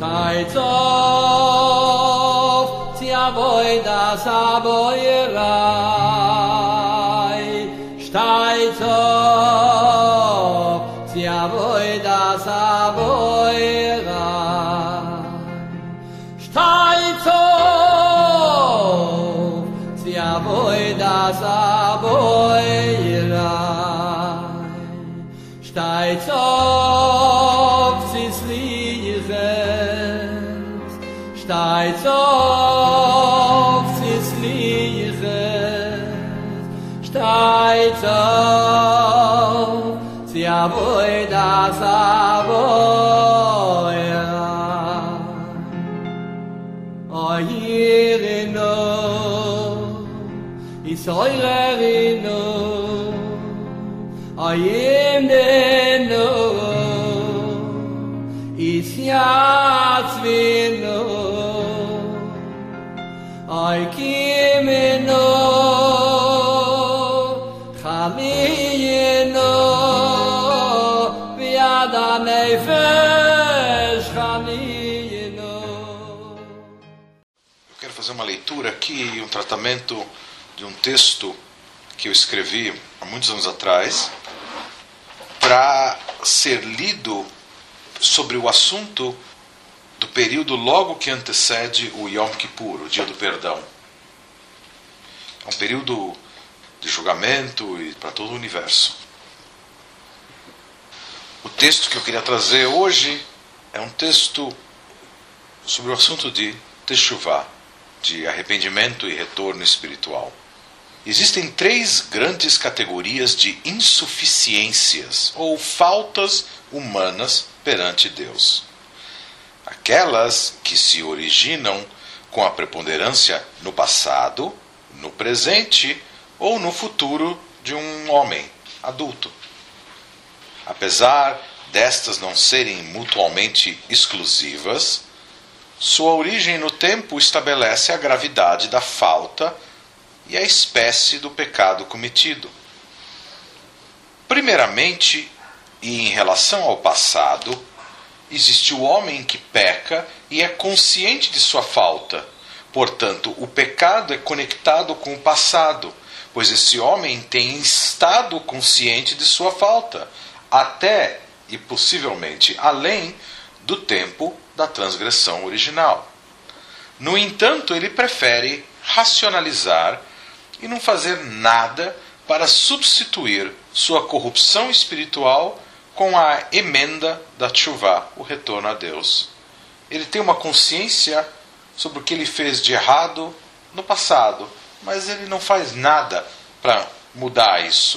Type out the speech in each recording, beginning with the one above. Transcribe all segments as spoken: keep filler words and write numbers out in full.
Taitov tiavoida saboirai Taitov tiavoida saboirai Taitov tiavoida saboirai Taitov tzisliches Taitov tzisliches Taitov tiavoida saboirai Oyirino Isoirino Oyimdeno Isyatzvino Oykimeno Chamiyeno Viada Nefesh Chamiyeno. Eu quero fazer uma leitura aqui, um tratamento de um texto que eu escrevi há muitos anos atrás, para ser lido sobre o assunto do período logo que antecede o Yom Kippur, o Dia do Perdão. É um período de julgamento e para todo o universo. O texto que eu queria trazer hoje é um texto sobre o assunto de Teshuvah, de arrependimento e retorno espiritual. Existem três grandes categorias de insuficiências ou faltas humanas perante Deus. Aquelas que se originam com a preponderância no passado, no presente ou no futuro de um homem adulto. Apesar destas não serem mutuamente exclusivas, sua origem no tempo estabelece a gravidade da falta e a espécie do pecado cometido. Primeiramente, e em relação ao passado, existe o homem que peca e é consciente de sua falta. Portanto, o pecado é conectado com o passado, pois esse homem tem estado consciente de sua falta, até e possivelmente além do tempo da transgressão original. No entanto, ele prefere racionalizar e não fazer nada para substituir sua corrupção espiritual com a emenda da teshuvah, o retorno a Deus. Ele tem uma consciência sobre o que ele fez de errado no passado, mas ele não faz nada para mudar isso.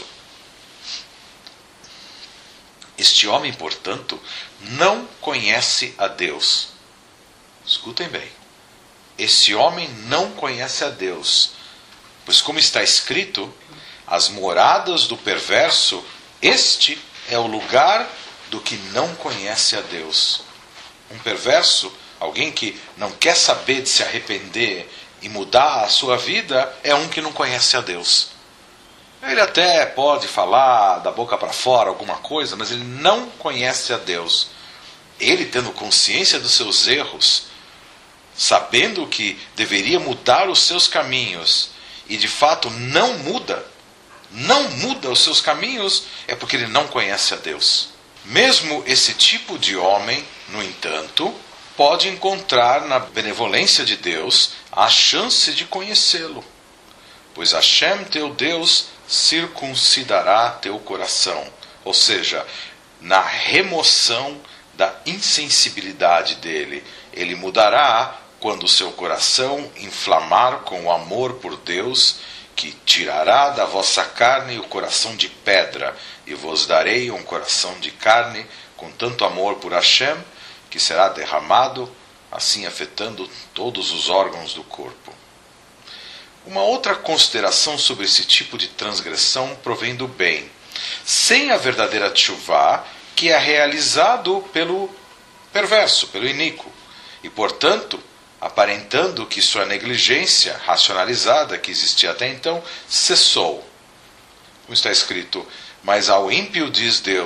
Este homem, portanto, não conhece a Deus. Escutem bem. Esse homem não conhece a Deus, pois como está escrito, as moradas do perverso, este é o lugar do que não conhece a Deus. Um perverso, alguém que não quer saber de se arrepender e mudar a sua vida, é um que não conhece a Deus. Ele até pode falar da boca para fora alguma coisa, mas ele não conhece a Deus. Ele, tendo consciência dos seus erros, sabendo que deveria mudar os seus caminhos, e de fato não muda, não muda os seus caminhos, é porque ele não conhece a Deus. Mesmo esse tipo de homem, no entanto, pode encontrar na benevolência de Deus a chance de conhecê-lo. Pois Hashem, teu Deus, circuncidará teu coração. Ou seja, na remoção da insensibilidade dele. Ele mudará quando o seu coração inflamar com o amor por Deus, que tirará da vossa carne o coração de pedra, e vos darei um coração de carne, com tanto amor por Hashem, que será derramado, assim afetando todos os órgãos do corpo. Uma outra consideração sobre esse tipo de transgressão provém do bem. Sem a verdadeira teshuvah, que é realizado pelo perverso, pelo iníquo, e portanto, aparentando que sua negligência racionalizada que existia até então cessou. Como está escrito, mas ao ímpio diz Deus,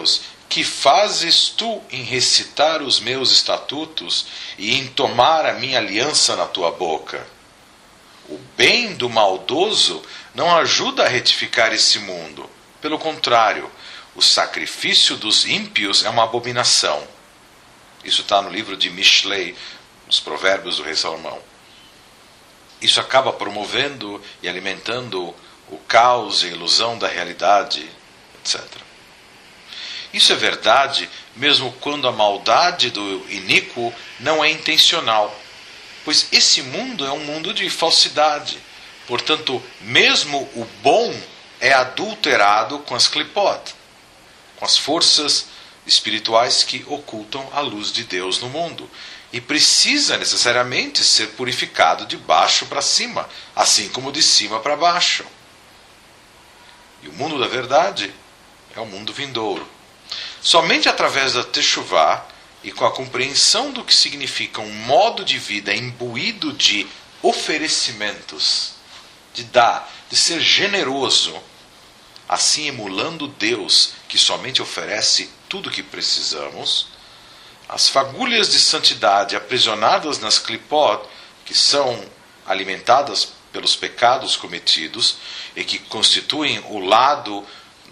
que fazes tu em recitar os meus estatutos e em tomar a minha aliança na tua boca? O bem do maldoso não ajuda a retificar esse mundo. Pelo contrário, o sacrifício dos ímpios é uma abominação. Isso está no livro de Mishlei, nos Provérbios do rei Salomão. Isso acaba promovendo e alimentando o caos e a ilusão da realidade, etcétera. Isso é verdade mesmo quando a maldade do iníquo não é intencional, pois esse mundo é um mundo de falsidade. Portanto, mesmo o bom é adulterado com as clipot, com as forças espirituais que ocultam a luz de Deus no mundo, e precisa necessariamente ser purificado de baixo para cima, assim como de cima para baixo. E o mundo da verdade é o mundo vindouro. Somente através da Teshuvá e com a compreensão do que significa um modo de vida imbuído de oferecimentos, de dar, de ser generoso, assim emulando Deus, que somente oferece tudo o que precisamos, as fagulhas de santidade aprisionadas nas clipot, que são alimentadas pelos pecados cometidos e que constituem o lado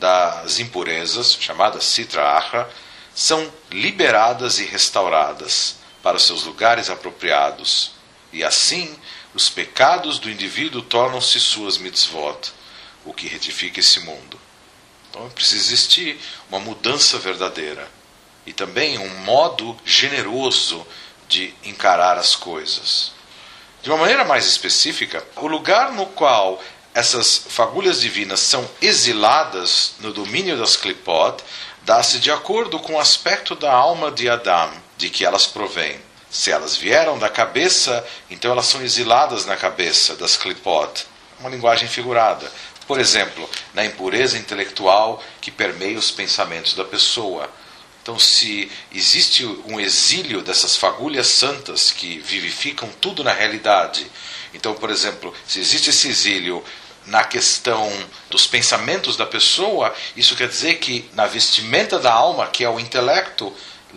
das impurezas, chamadas Sitra Achra, são liberadas e restauradas para seus lugares apropriados. E assim, os pecados do indivíduo tornam-se suas mitzvot, o que retifica esse mundo. Então precisa existir uma mudança verdadeira e também um modo generoso de encarar as coisas. De uma maneira mais específica, o lugar no qual essas fagulhas divinas são exiladas no domínio das clipot dá-se de acordo com o aspecto da alma de Adão, de que elas provêm. Se elas vieram da cabeça, então elas são exiladas na cabeça das clipot. Uma linguagem figurada. Por exemplo, na impureza intelectual que permeia os pensamentos da pessoa. Então, se existe um exílio dessas fagulhas santas que vivificam tudo na realidade, então, por exemplo, se existe esse exílio na questão dos pensamentos da pessoa, isso quer dizer que na vestimenta da alma, que é o intelecto,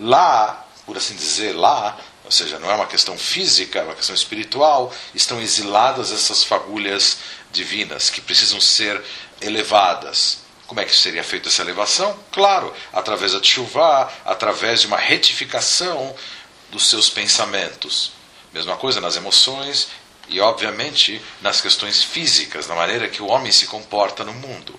lá, por assim dizer, lá, ou seja, não é uma questão física, é uma questão espiritual, estão exiladas essas fagulhas divinas que precisam ser elevadas. Como é que seria feita essa elevação? Claro, através da teshuvá, através de uma retificação dos seus pensamentos. Mesma coisa nas emoções e, obviamente, nas questões físicas, na maneira que o homem se comporta no mundo.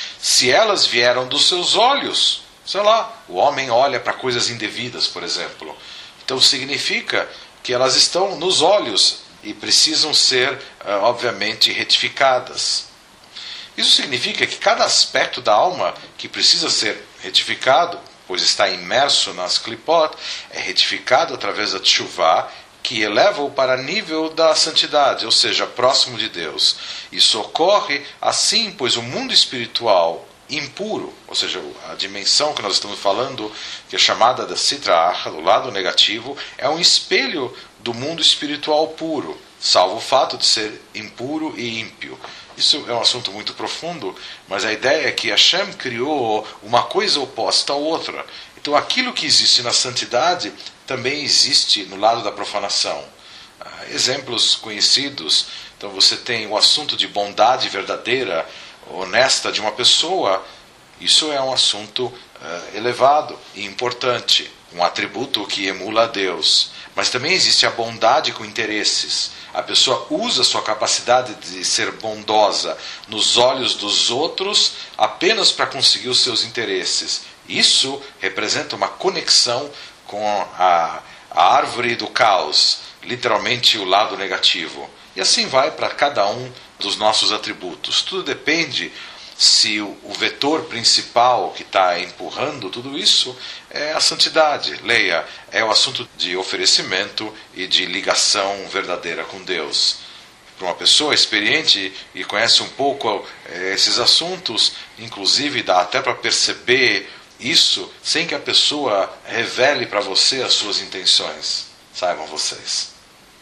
Se elas vieram dos seus olhos, sei lá, o homem olha para coisas indevidas, por exemplo. Então significa que elas estão nos olhos e precisam ser, obviamente, retificadas. Isso significa que cada aspecto da alma que precisa ser retificado, pois está imerso nas clipot, é retificado através da teshuvá, que eleva-o para nível da santidade, ou seja, próximo de Deus. Isso ocorre assim, pois o mundo espiritual impuro, ou seja, a dimensão que nós estamos falando, que é chamada da Sitra Achra, do lado negativo, é um espelho do mundo espiritual puro, salvo o fato de ser impuro e ímpio. Isso é um assunto muito profundo, mas a ideia é que Hashem criou uma coisa oposta à outra. Então aquilo que existe na santidade também existe no lado da profanação. Ah, exemplos conhecidos, então você tem o assunto de bondade verdadeira, honesta de uma pessoa, isso é um assunto uh, elevado e importante, um atributo que emula a Deus. Mas também existe a bondade com interesses. A pessoa usa sua capacidade de ser bondosa nos olhos dos outros apenas para conseguir os seus interesses. Isso representa uma conexão com a, a árvore do caos, literalmente o lado negativo. E assim vai para cada um dos nossos atributos. Tudo depende se o, o vetor principal que está empurrando tudo isso é a santidade. Leia, é o assunto de oferecimento e de ligação verdadeira com Deus. Para uma pessoa experiente e conhece um pouco é, esses assuntos, inclusive dá até para perceber isso sem que a pessoa revele para você as suas intenções. Saibam vocês.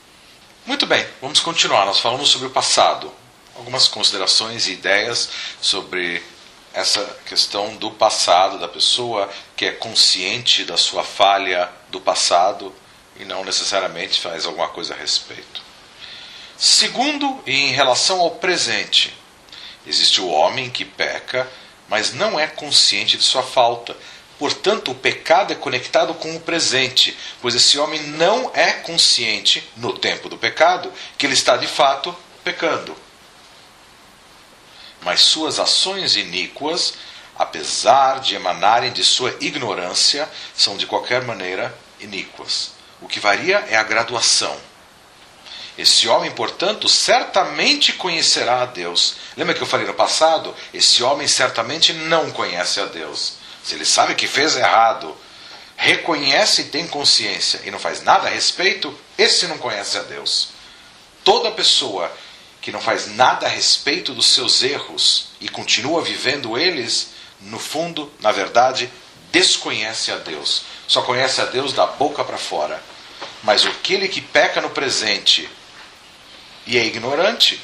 Muito bem, vamos continuar. Nós falamos sobre o passado. Algumas considerações e ideias sobre essa questão do passado, da pessoa que é consciente da sua falha do passado e não necessariamente faz alguma coisa a respeito. Segundo, em relação ao presente, existe o homem que peca, mas não é consciente de sua falta. Portanto, o pecado é conectado com o presente, pois esse homem não é consciente, no tempo do pecado, que ele está de fato pecando. Mas suas ações iníquas, apesar de emanarem de sua ignorância, são de qualquer maneira iníquas. O que varia é a graduação. Esse homem, portanto, certamente conhecerá a Deus. Lembra que eu falei no passado? Esse homem certamente não conhece a Deus. Se ele sabe que fez errado, reconhece e tem consciência e não faz nada a respeito, esse não conhece a Deus. Toda pessoa que não faz nada a respeito dos seus erros e continua vivendo eles, no fundo, na verdade, desconhece a Deus. Só conhece a Deus da boca para fora. Mas aquele que peca no presente e é ignorante,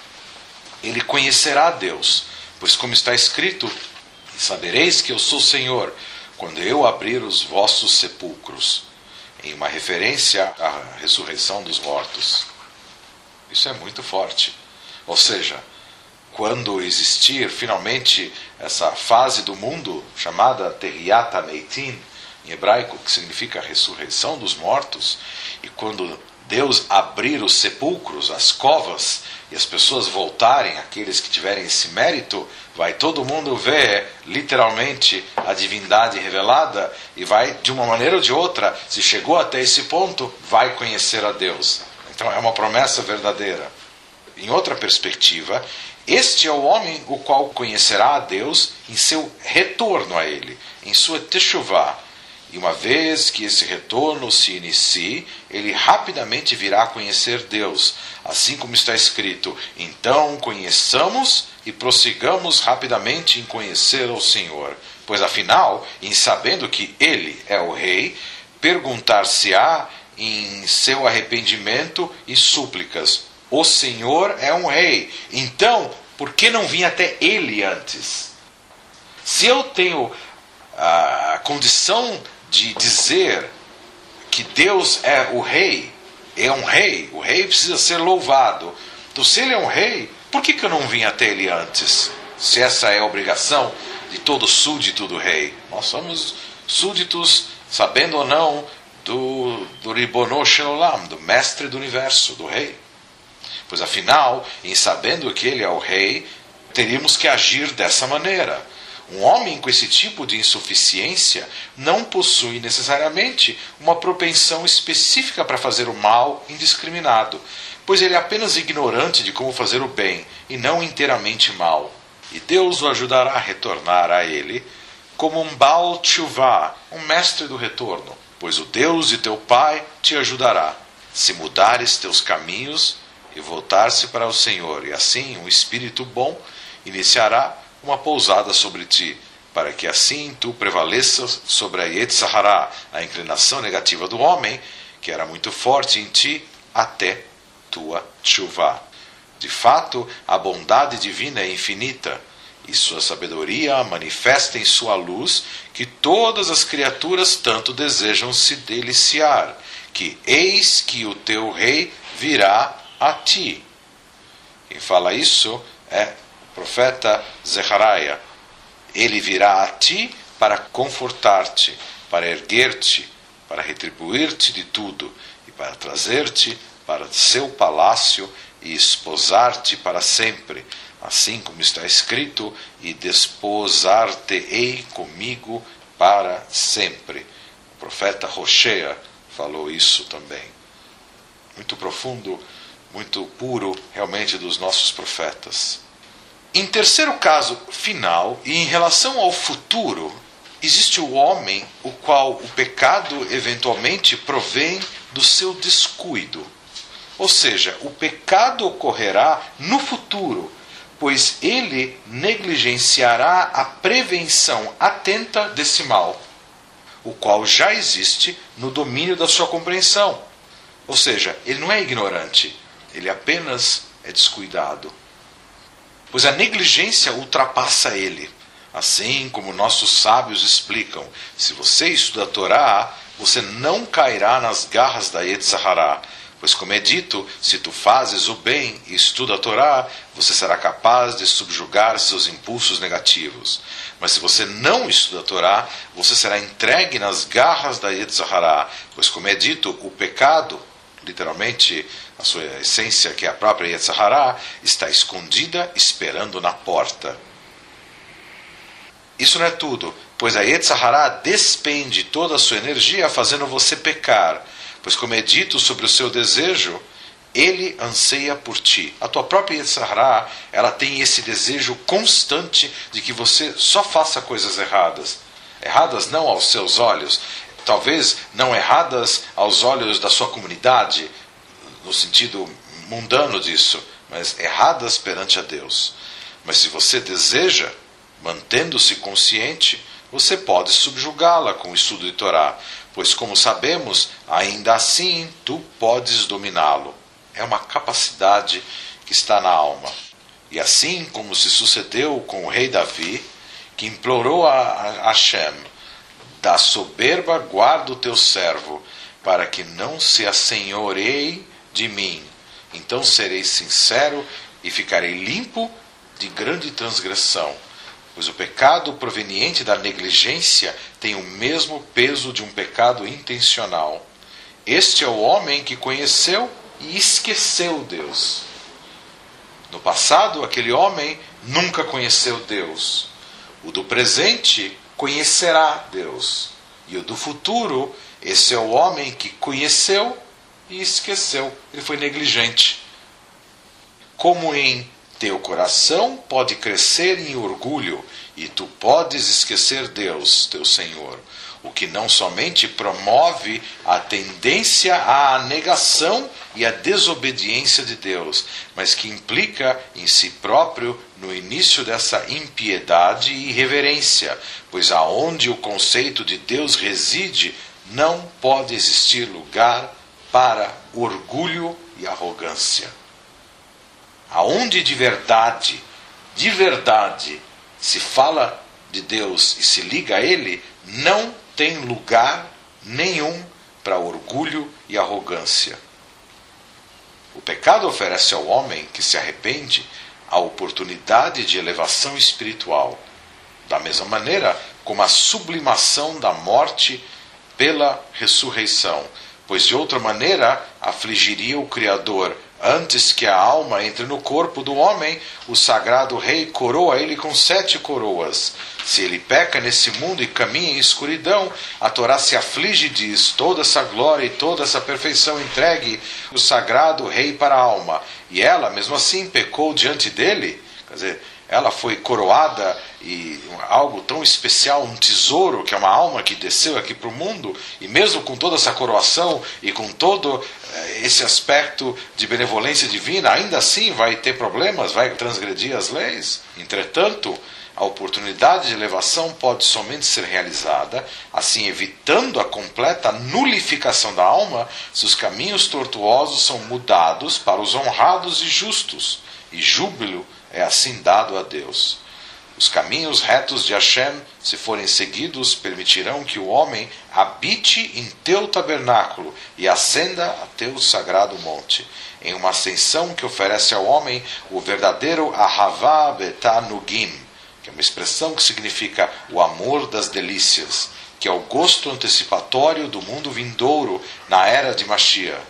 ele conhecerá a Deus. Pois como está escrito, sabereis que eu sou o Senhor, quando eu abrir os vossos sepulcros, em uma referência à ressurreição dos mortos. Isso é muito forte. Ou seja, quando existir finalmente essa fase do mundo chamada Terriat Meitin, em hebraico, que significa ressurreição dos mortos, e quando Deus abrir os sepulcros, as covas, e as pessoas voltarem, aqueles que tiverem esse mérito, vai todo mundo ver literalmente a divindade revelada e vai, de uma maneira ou de outra, se chegou até esse ponto, vai conhecer a Deus. Então é uma promessa verdadeira. Em outra perspectiva, este é o homem o qual conhecerá a Deus em seu retorno a Ele, em sua teshuvah. E uma vez que esse retorno se inicie, ele rapidamente virá a conhecer Deus, assim como está escrito: então conheçamos e prossigamos rapidamente em conhecer ao Senhor. Pois afinal, em sabendo que Ele é o Rei, perguntar-se-á em seu arrependimento e súplicas: o Senhor é um Rei, então por que não vim até Ele antes? Se eu tenho a condição de dizer que Deus é o Rei, é um Rei, o Rei precisa ser louvado. Então, se Ele é um Rei, por que, que eu não vim até Ele antes? Se essa é a obrigação de todo súdito do Rei. Nós somos súditos, sabendo ou não, do, do Ribono Shel Olam, do Mestre do Universo, do Rei. Pois afinal, em sabendo que Ele é o Rei, teríamos que agir dessa maneira. Um homem com esse tipo de insuficiência não possui necessariamente uma propensão específica para fazer o mal indiscriminado, pois ele é apenas ignorante de como fazer o bem e não inteiramente mal. E Deus o ajudará a retornar a ele como um Baal Teshuvah, um mestre do retorno, pois o Deus de teu pai te ajudará, se mudares teus caminhos e voltar-se para o Senhor, e assim um espírito bom iniciará uma pousada sobre ti, para que assim tu prevaleças sobre a Yetzer Hara, a inclinação negativa do homem, que era muito forte em ti, até tua teshuvah. De fato, a bondade divina é infinita, e sua sabedoria manifesta em sua luz, que todas as criaturas tanto desejam se deliciar, que eis que o teu rei virá a ti. Quem fala isso é profeta Zechariah. Ele virá a ti para confortar-te, para erguer-te, para retribuir-te de tudo e para trazer-te para seu palácio e esposar-te para sempre, assim como está escrito: e desposar-te-ei comigo para sempre. O profeta Hosea falou isso também. Muito profundo, muito puro realmente dos nossos profetas. Em terceiro caso final, e em relação ao futuro, existe o homem o qual o pecado eventualmente provém do seu descuido. Ou seja, o pecado ocorrerá no futuro, pois ele negligenciará a prevenção atenta desse mal, o qual já existe no domínio da sua compreensão. Ou seja, ele não é ignorante, ele apenas é descuidado. Pois a negligência ultrapassa ele. Assim como nossos sábios explicam, se você estuda a Torá, você não cairá nas garras da Yetzer Hará. Pois, como é dito, se tu fazes o bem e estuda a Torá, você será capaz de subjugar seus impulsos negativos. Mas se você não estuda a Torá, você será entregue nas garras da Yetzer Hará. Pois, como é dito, o pecado, literalmente, a sua essência, que é a própria Yetzer Hará, está escondida, esperando na porta. Isso não é tudo, pois a Yetzer Hará despende toda a sua energia fazendo você pecar. Pois, como é dito sobre o seu desejo, ele anseia por ti. A tua própria Yetzer Hará, ela tem esse desejo constante de que você só faça coisas erradas. Erradas não aos seus olhos, talvez não erradas aos olhos da sua comunidade, no sentido mundano disso, mas erradas perante a Deus. Mas se você deseja, mantendo-se consciente, você pode subjugá-la com o estudo de Torá, pois, como sabemos, ainda assim tu podes dominá-lo. É uma capacidade que está na alma. E assim como se sucedeu com o rei Davi, que implorou a Hashem, da soberba guarda o teu servo, para que não se assenhoreie de mim. Então serei sincero e ficarei limpo de grande transgressão. Pois o pecado proveniente da negligência tem o mesmo peso de um pecado intencional. Este é o homem que conheceu e esqueceu Deus. No passado, aquele homem nunca conheceu Deus. O do presente conhecerá Deus. E o do futuro, esse é o homem que conheceu e esqueceu. Ele foi negligente. Como em teu coração pode crescer em orgulho, e tu podes esquecer Deus, teu Senhor, o que não somente promove a tendência à negação e à desobediência de Deus, mas que implica em si próprio no início dessa impiedade e irreverência, pois aonde o conceito de Deus reside, não pode existir lugar para orgulho e arrogância. Aonde de verdade, de verdade, se fala de Deus e se liga a Ele, não tem lugar nenhum para orgulho e arrogância. O pecado oferece ao homem que se arrepende a oportunidade de elevação espiritual, da mesma maneira como a sublimação da morte pela ressurreição, pois de outra maneira afligiria o Criador. Antes que a alma entre no corpo do homem, o sagrado rei coroa ele com sete coroas. Se ele peca nesse mundo e caminha em escuridão, a Torá se aflige e diz: toda essa glória e toda essa perfeição entregue o sagrado rei para a alma. E ela, mesmo assim, pecou diante dele. Quer dizer, ela foi coroada e algo tão especial, um tesouro, que é uma alma que desceu aqui para o mundo, e mesmo com toda essa coroação e com todo esse aspecto de benevolência divina, ainda assim vai ter problemas, vai transgredir as leis. Entretanto, a oportunidade de elevação pode somente ser realizada, assim evitando a completa nulificação da alma, se os caminhos tortuosos são mudados para os honrados e justos, e júbilo é assim dado a Deus. Os caminhos retos de Hashem, se forem seguidos, permitirão que o homem habite em teu tabernáculo e ascenda a teu sagrado monte, em uma ascensão que oferece ao homem o verdadeiro Ahavá Betanugim, que é uma expressão que significa o amor das delícias, que é o gosto antecipatório do mundo vindouro na era de Mashiach.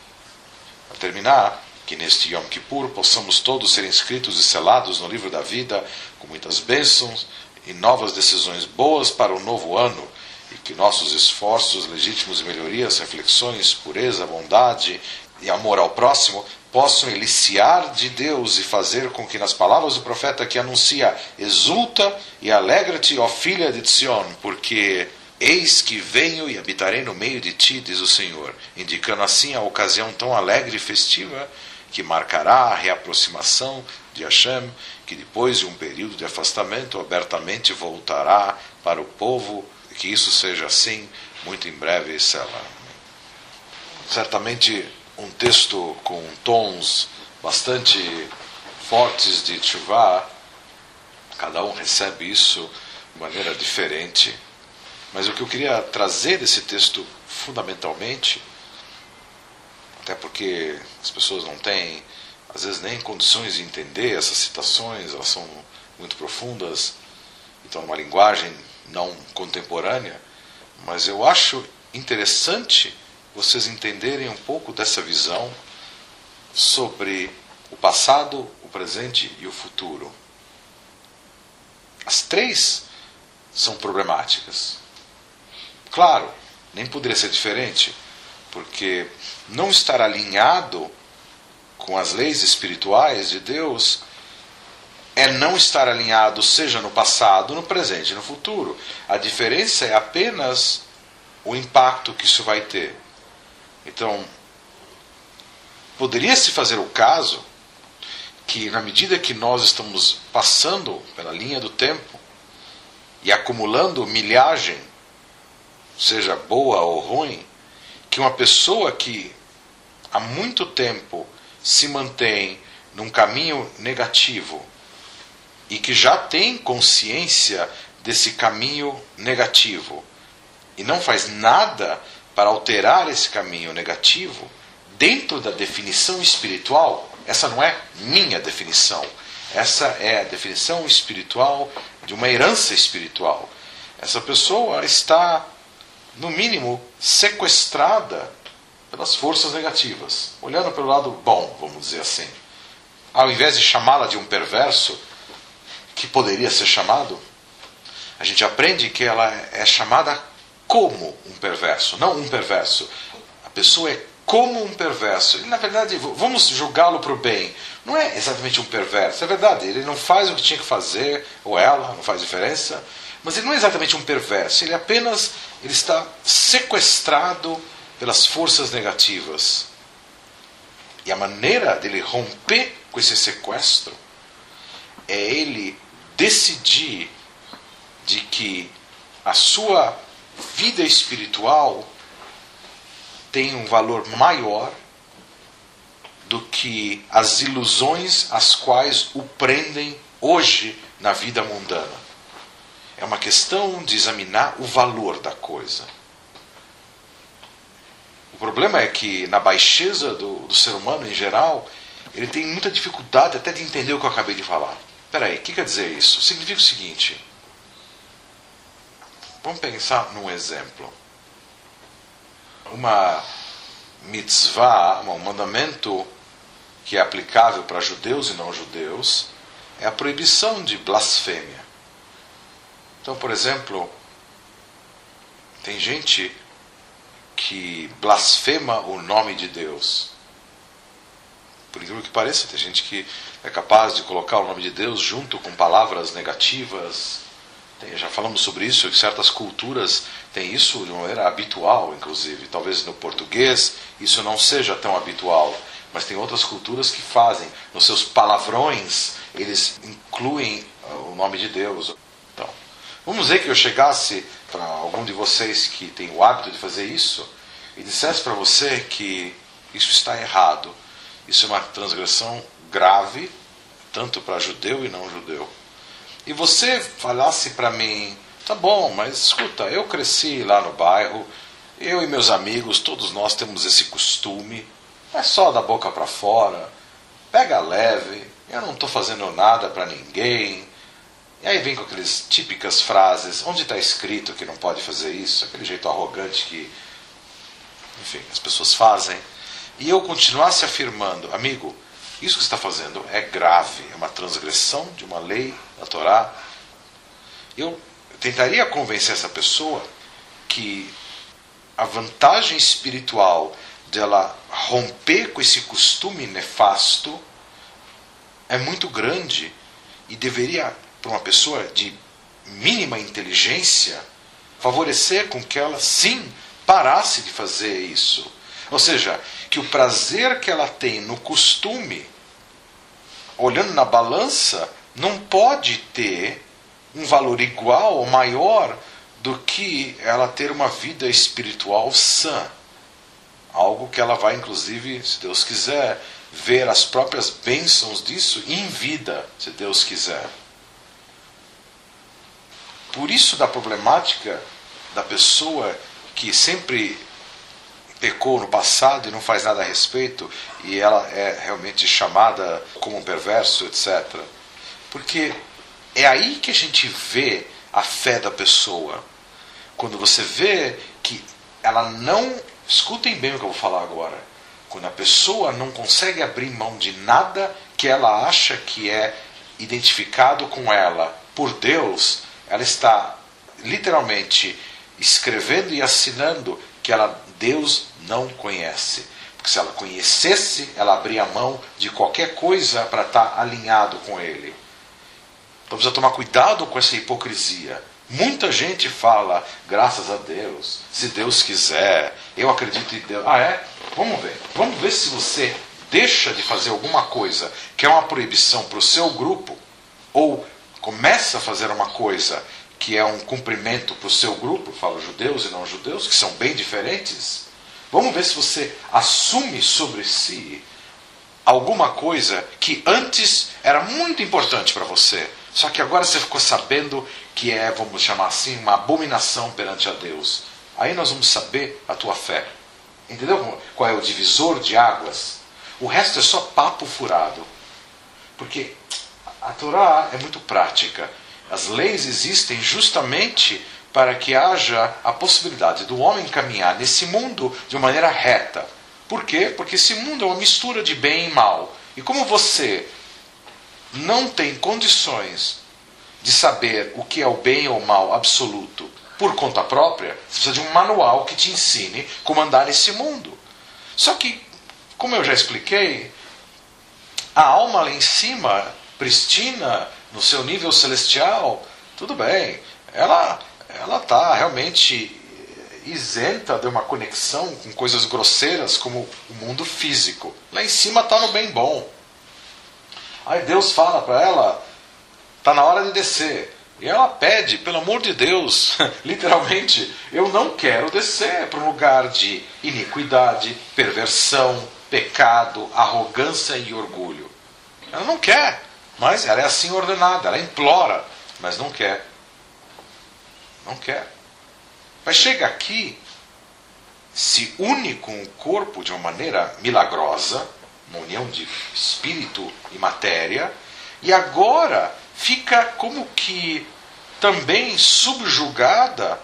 Para terminar, que neste Yom Kippur possamos todos ser inscritos e selados no livro da vida, com muitas bênçãos e novas decisões boas para o novo ano, e que nossos esforços legítimos e melhorias, reflexões, pureza, bondade e amor ao próximo possam eliciar de Deus e fazer com que nas palavras do profeta que anuncia: exulta e alegra-te, ó filha de Sion, porque eis que venho e habitarei no meio de ti, diz o Senhor, indicando assim a ocasião tão alegre e festiva que marcará a reaproximação de Hashem, que depois de um período de afastamento abertamente voltará para o povo, que isso seja assim muito em breve, Selah. Certamente um texto com tons bastante fortes de Teshuvah, Cada um recebe isso de maneira diferente. Mas o que eu queria trazer desse texto fundamentalmente, até porque as pessoas não têm, às vezes, nem condições de entender essas citações, elas são muito profundas, então numa linguagem não contemporânea, mas eu acho interessante vocês entenderem um pouco dessa visão sobre o passado, o presente e o futuro. As três são problemáticas. Claro, nem poderia ser diferente, porque não estar alinhado com as leis espirituais de Deus é não estar alinhado, seja no passado, no presente e no futuro. A diferença é apenas o impacto que isso vai ter. Então, poderia-se fazer o caso que, na medida que nós estamos passando pela linha do tempo e acumulando milhagem, seja boa ou ruim, que uma pessoa que há muito tempo se mantém num caminho negativo e que já tem consciência desse caminho negativo e não faz nada para alterar esse caminho negativo, dentro da definição espiritual, essa não é minha definição, essa é a definição espiritual de uma herança espiritual. Essa pessoa está, no mínimo, sequestrada pelas forças negativas, olhando pelo lado bom, vamos dizer assim. Ao invés de chamá-la de um perverso, que poderia ser chamado, a gente aprende que ela é chamada como um perverso, não um perverso. A pessoa é como um perverso. E, na verdade, vamos julgá-lo para o bem. Não é exatamente um perverso, é verdade, ele não faz o que tinha que fazer, ou ela, não faz diferença, mas ele não é exatamente um perverso, ele apenas ele está sequestrado pelas forças negativas. E a maneira dele romper com esse sequestro é ele decidir de que a sua vida espiritual tem um valor maior do que as ilusões às quais o prendem hoje na vida mundana. É uma questão de examinar o valor da coisa. O problema é que na baixeza do, do ser humano em geral, ele tem muita dificuldade até de entender o que eu acabei de falar. Espera aí, o que quer dizer isso? Significa o seguinte. Vamos pensar num exemplo. Uma mitzvah, um mandamento que é aplicável para judeus e não judeus, é a proibição de blasfêmia. Então, por exemplo, tem gente que blasfema o nome de Deus. Por incrível que pareça, tem gente que é capaz de colocar o nome de Deus junto com palavras negativas. Tem, já falamos sobre isso, que certas culturas têm isso de uma maneira habitual, inclusive. Talvez no português isso não seja tão habitual, mas tem outras culturas que fazem. Nos seus palavrões, eles incluem o nome de Deus. Então, vamos dizer que eu chegasse para algum de vocês que tem o hábito de fazer isso e dissesse para você que isso está errado. Isso é uma transgressão grave, tanto para judeu e não judeu. E você falasse para mim, tá bom, mas escuta, eu cresci lá no bairro, eu e meus amigos, todos nós temos esse costume, é só da boca para fora, pega leve, eu não estou fazendo nada para ninguém. E aí vem com aquelas típicas frases, onde está escrito que não pode fazer isso, aquele jeito arrogante que, enfim, as pessoas fazem. E eu continuasse afirmando, amigo, isso que você está fazendo é grave, é uma transgressão de uma lei da Torá. Eu tentaria convencer essa pessoa que a vantagem espiritual dela romper com esse costume nefasto é muito grande e deveria, para uma pessoa de mínima inteligência, favorecer com que ela, sim, parasse de fazer isso. Ou seja, que o prazer que ela tem no costume, olhando na balança, não pode ter um valor igual ou maior do que ela ter uma vida espiritual sã. Algo que ela vai, inclusive, se Deus quiser, ver as próprias bênçãos disso em vida, se Deus quiser. por isso da problemática da pessoa que sempre pecou no passado e não faz nada a respeito, e ela é realmente chamada como um perverso, etcétera. Porque é aí que a gente vê a fé da pessoa. Quando você vê que ela não... Escutem bem o que eu vou falar agora. Quando a pessoa não consegue abrir mão de nada que ela acha que é identificado com ela por Deus, ela está literalmente escrevendo e assinando que ela, Deus não conhece. Porque se ela conhecesse, ela abria mão de qualquer coisa para estar alinhado com Ele. Então precisa tomar cuidado com essa hipocrisia. Muita gente fala, graças a Deus, se Deus quiser, eu acredito em Deus. Ah é? Vamos ver. Vamos ver se você deixa de fazer alguma coisa que é uma proibição para o seu grupo, ou começa a fazer uma coisa que é um cumprimento para o seu grupo, falo judeus e não judeus, que são bem diferentes. Vamos ver se você assume sobre si alguma coisa que antes era muito importante para você, só que agora você ficou sabendo que é, vamos chamar assim, uma abominação perante a Deus. Aí nós vamos saber a tua fé. Entendeu qual é o divisor de águas? O resto é só papo furado. Porque a Torá é muito prática. As leis existem justamente para que haja a possibilidade do homem caminhar nesse mundo de uma maneira reta. Por quê? Porque esse mundo é uma mistura de bem e mal. E como você não tem condições de saber o que é o bem ou o mal absoluto por conta própria, você precisa de um manual que te ensine como andar nesse mundo. Só que, como eu já expliquei, a alma lá em cima, pristina, no seu nível celestial, tudo bem, ela ela está realmente isenta de uma conexão com coisas grosseiras como o mundo físico. Lá em cima está no bem bom. Aí Deus fala para ela, está na hora de descer. E ela pede, pelo amor de Deus, literalmente, eu não quero descer para um lugar de iniquidade, perversão, pecado, arrogância e orgulho. Ela não quer, mas ela é assim ordenada, ela implora, mas não quer. Não quer. Mas chega aqui, se une com o corpo de uma maneira milagrosa, uma união de espírito e matéria, e agora fica como que também subjugada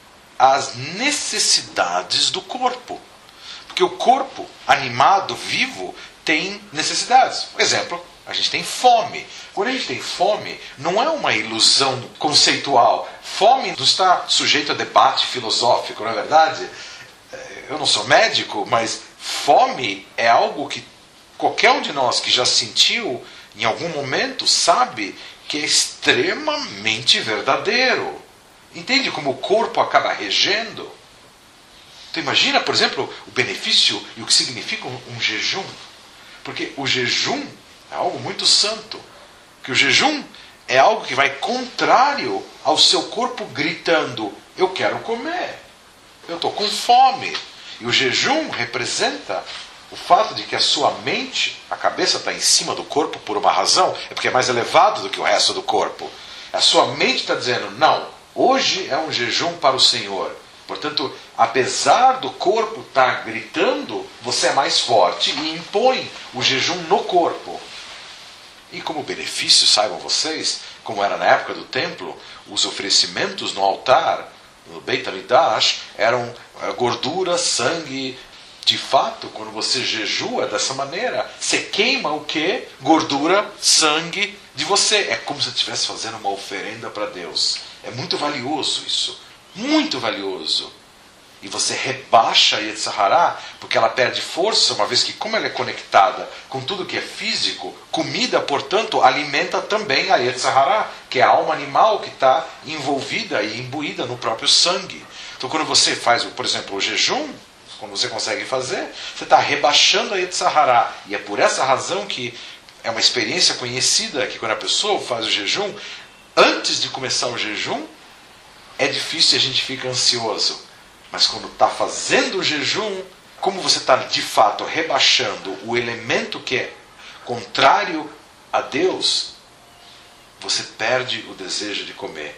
às necessidades do corpo. Porque o corpo animado, vivo, tem necessidades. Por exemplo, a gente tem fome. Quando a gente tem fome, não é uma ilusão conceitual. Fome não está sujeito a debate filosófico, não é verdade? Eu não sou médico, mas fome é algo que qualquer um de nós que já sentiu em algum momento sabe que é extremamente verdadeiro. Entende como o corpo acaba regendo? Então imagina, por exemplo, o benefício e o que significa um, um jejum. Porque o jejum é algo muito santo. Porque o jejum é algo que vai contrário ao seu corpo gritando, eu quero comer, eu estou com fome. E o jejum representa o fato de que a sua mente, a cabeça está em cima do corpo por uma razão, é porque é mais elevado do que o resto do corpo. A sua mente está dizendo, não, hoje é um jejum para o Senhor. Portanto, apesar do corpo estar gritando, você é mais forte e impõe o jejum no corpo. E como benefício, saibam vocês, como era na época do templo, os oferecimentos no altar, no Beit HaMikdash, eram gordura, sangue. De fato, quando você jejua dessa maneira, você queima o quê? Gordura, sangue de você. É como se você estivesse fazendo uma oferenda para Deus. É muito valioso isso. Muito valioso. E você rebaixa a Yetzer Hará, porque ela perde força, uma vez que, como ela é conectada com tudo que é físico, comida, portanto, alimenta também a Yetzer Hará, que é a alma animal que está envolvida e imbuída no próprio sangue. Então, quando você faz, por exemplo, o jejum, quando você consegue fazer, você está rebaixando a Yetzer Hará. E é por essa razão que é uma experiência conhecida que quando a pessoa faz o jejum, antes de começar o jejum, é difícil e a gente fica ansioso. Mas quando está fazendo o jejum, como você está de fato rebaixando o elemento que é contrário a Deus, você perde o desejo de comer.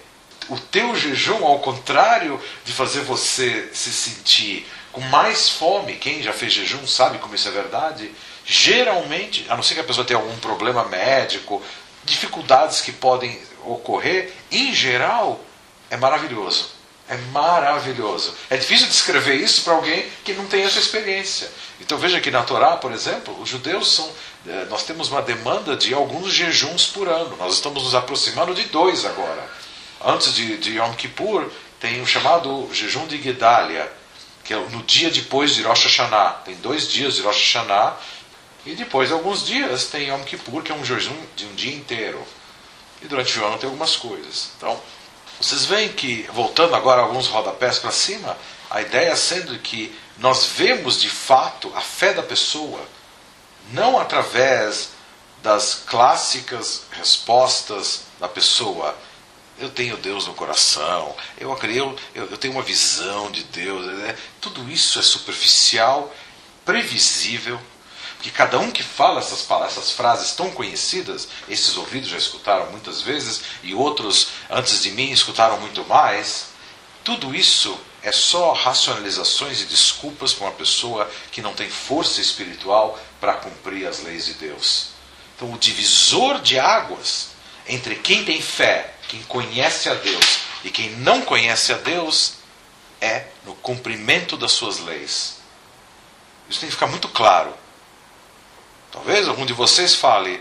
o teu jejum, ao contrário de fazer você se sentir com mais fome, quem já fez jejum sabe como isso é verdade, geralmente, a não ser que a pessoa tenha algum problema médico, dificuldades que podem ocorrer, em geral, é maravilhoso. É maravilhoso. É difícil descrever isso para alguém que não tem essa experiência. Então veja que na Torá, por exemplo, os judeus são... Nós temos uma demanda de alguns jejuns por ano. Nós estamos nos aproximando de dois agora. Antes de, de Yom Kippur, tem o chamado jejum de Gedalia, que é no dia depois de Rosh Hashanah. Tem dois dias de Rosh Hashanah, e depois, alguns dias, tem Yom Kippur, que é um jejum de um dia inteiro. E durante o ano tem algumas coisas. Então, vocês veem que, voltando agora alguns rodapés para cima, a ideia sendo que nós vemos de fato a fé da pessoa, não através das clássicas respostas da pessoa. Eu tenho Deus no coração, eu acredito, eu, eu tenho uma visão de Deus. Né? Tudo isso é superficial, previsível, porque cada um que fala essas, essas frases tão conhecidas, esses ouvidos já escutaram muitas vezes, e outros antes de mim escutaram muito mais, tudo isso é só racionalizações e desculpas para uma pessoa que não tem força espiritual para cumprir as leis de Deus. Então o divisor de águas entre quem tem fé, quem conhece a Deus e quem não conhece a Deus é no cumprimento das suas leis. Isso tem que ficar muito claro. Talvez algum de vocês fale: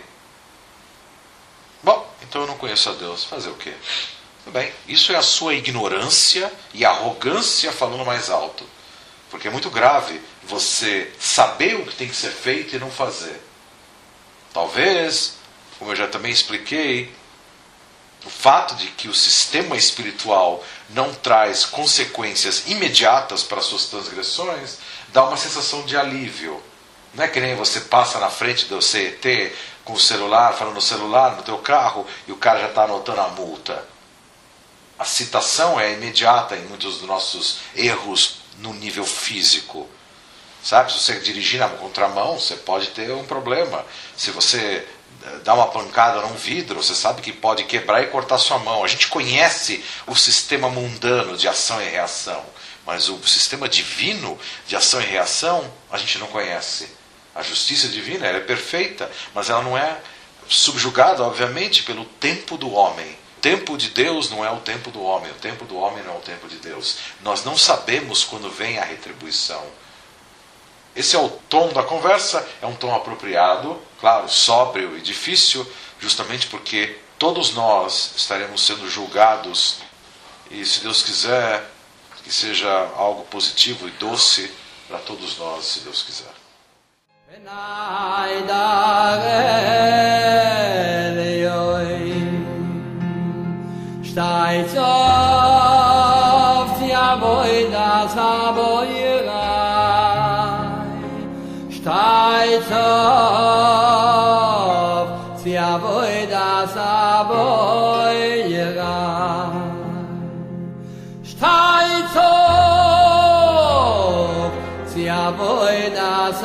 bom, então eu não conheço a Deus, fazer o quê? Tudo bem, isso é a sua ignorância e arrogância falando mais alto. Porque é muito grave você saber o que tem que ser feito e não fazer. Talvez, como eu já também expliquei, o fato de que o sistema espiritual não traz consequências imediatas para as suas transgressões dá uma sensação de alívio. Não é que nem você passa na frente do C E T com o celular, falando no celular, no teu carro, e o cara já está anotando a multa. A citação é imediata em muitos dos nossos erros no nível físico. Sabe, se você dirigir na contramão, você pode ter um problema. Se você dá uma pancada num vidro, você sabe que pode quebrar e cortar sua mão. A gente conhece o sistema mundano de ação e reação, mas o sistema divino de ação e reação a gente não conhece. A justiça divina, ela é perfeita, mas ela não é subjugada, obviamente, pelo tempo do homem. O tempo de Deus não é o tempo do homem, o tempo do homem não é o tempo de Deus. Nós não sabemos quando vem a retribuição. Esse é o tom da conversa, é um tom apropriado, claro, sóbrio e difícil, justamente porque todos nós estaremos sendo julgados, e se Deus quiser, que seja algo positivo e doce para todos nós, se Deus quiser. Steigt auf, sie avoid das aboyera. Steigt auf, sie avoid das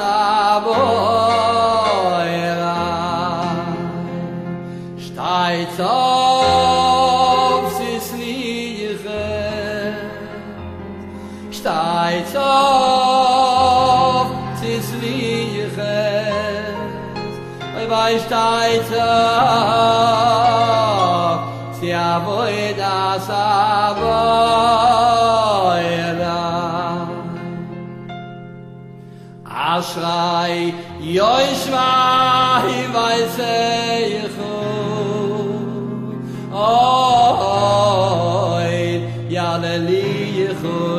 aboyera. Steigt auf, sie sliere. Steigt auf, bei Steiter, sie avoid das aboyera. Aschrei, Yoshua, hi vaiseichu, oi, yalelichu.